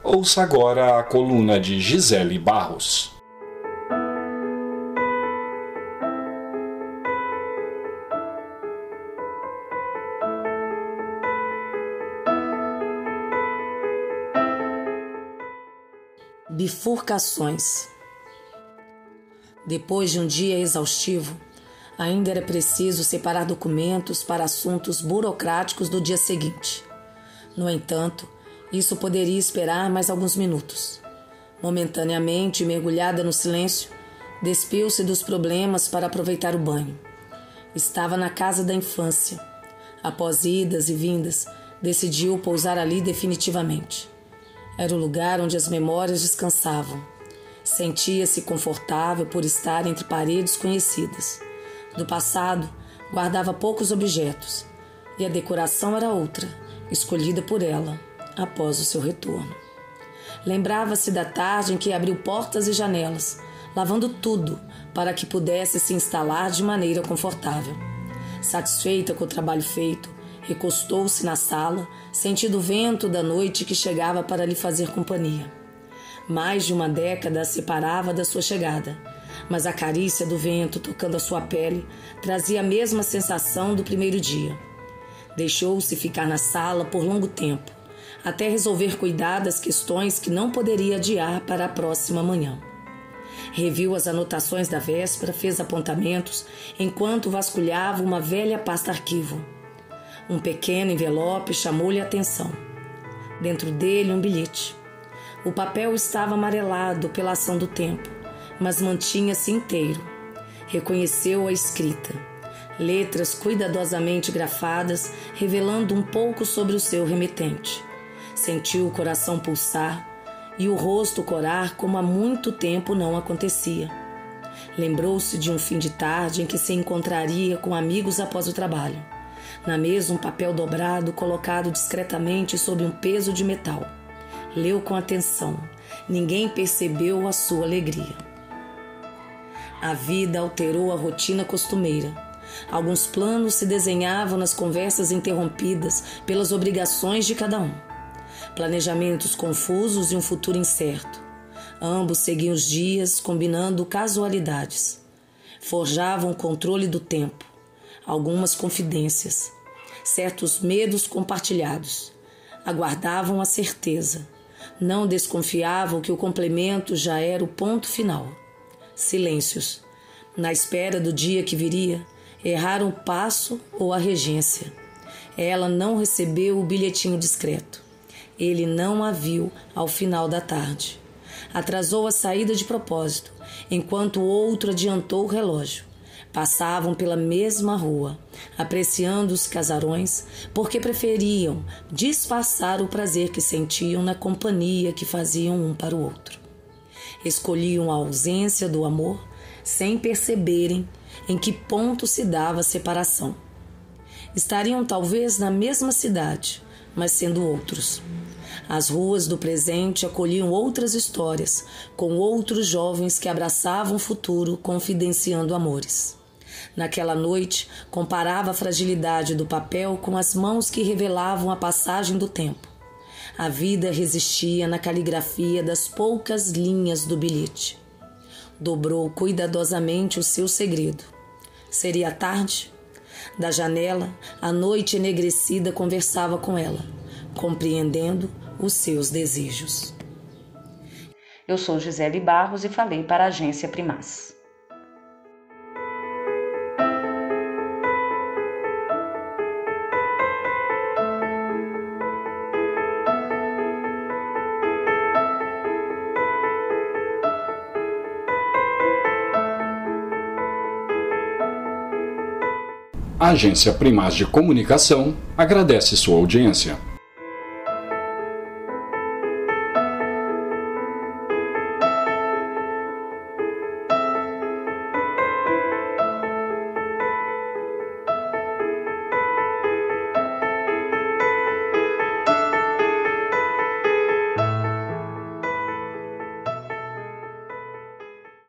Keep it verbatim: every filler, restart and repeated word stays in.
Ouça agora a coluna de Gisele Barros. Bifurcações. Depois de um dia exaustivo, ainda era preciso separar documentos para assuntos burocráticos do dia seguinte. No entanto, isso poderia esperar mais alguns minutos. Momentaneamente mergulhada no silêncio, despiu-se dos problemas para aproveitar o banho. Estava na casa da infância. Após idas e vindas, decidiu pousar ali definitivamente. Era o lugar onde as memórias descansavam. Sentia-se confortável por estar entre paredes conhecidas. Do passado, guardava poucos objetos, e a decoração era outra, escolhida por ela, após o seu retorno. Lembrava-se da tarde em que abriu portas e janelas, lavando tudo para que pudesse se instalar de maneira confortável. Satisfeita com o trabalho feito, recostou-se na sala, sentindo o vento da noite que chegava para lhe fazer companhia. Mais de uma década a separava da sua chegada, mas a carícia do vento tocando a sua pele trazia a mesma sensação do primeiro dia. Deixou-se ficar na sala por longo tempo, até resolver cuidar das questões que não poderia adiar para a próxima manhã. Reviu as anotações da véspera, fez apontamentos, enquanto vasculhava uma velha pasta arquivo. Um pequeno envelope chamou-lhe a atenção. Dentro dele, um bilhete. O papel estava amarelado pela ação do tempo, mas mantinha-se inteiro. Reconheceu a escrita. Letras cuidadosamente grafadas, revelando um pouco sobre o seu remetente. Sentiu o coração pulsar e o rosto corar como há muito tempo não acontecia. Lembrou-se de um fim de tarde em que se encontraria com amigos após o trabalho. Na mesa, um papel dobrado colocado discretamente sob um peso de metal. Leu com atenção. Ninguém percebeu a sua alegria. A vida alterou a rotina costumeira. Alguns planos se desenhavam nas conversas interrompidas pelas obrigações de cada um. Planejamentos confusos e um futuro incerto. Ambos seguiam os dias, combinando casualidades. Forjavam o controle do tempo. Algumas confidências, certos medos compartilhados. Aguardavam a certeza. Não desconfiavam que o complemento já era o ponto final. Silêncios. Na espera do dia que viria, erraram o passo ou a regência. Ela não recebeu o bilhetinho discreto. Ele não a viu ao final da tarde. Atrasou a saída de propósito, enquanto o outro adiantou o relógio. Passavam pela mesma rua, apreciando os casarões, porque preferiam disfarçar o prazer que sentiam na companhia que faziam um para o outro. Escolhiam a ausência do amor sem perceberem em que ponto se dava a separação. Estariam talvez na mesma cidade, mas sendo outros. As ruas do presente acolhiam outras histórias, com outros jovens que abraçavam o futuro, confidenciando amores. Naquela noite, comparava a fragilidade do papel com as mãos que revelavam a passagem do tempo. A vida resistia na caligrafia das poucas linhas do bilhete. Dobrou cuidadosamente o seu segredo. Seria tarde? Da janela, a noite enegrecida conversava com ela, compreendendo os seus desejos. Eu sou Gisele Barros e falei para a Agência Primaz. A Agência Primaz de Comunicação agradece sua audiência.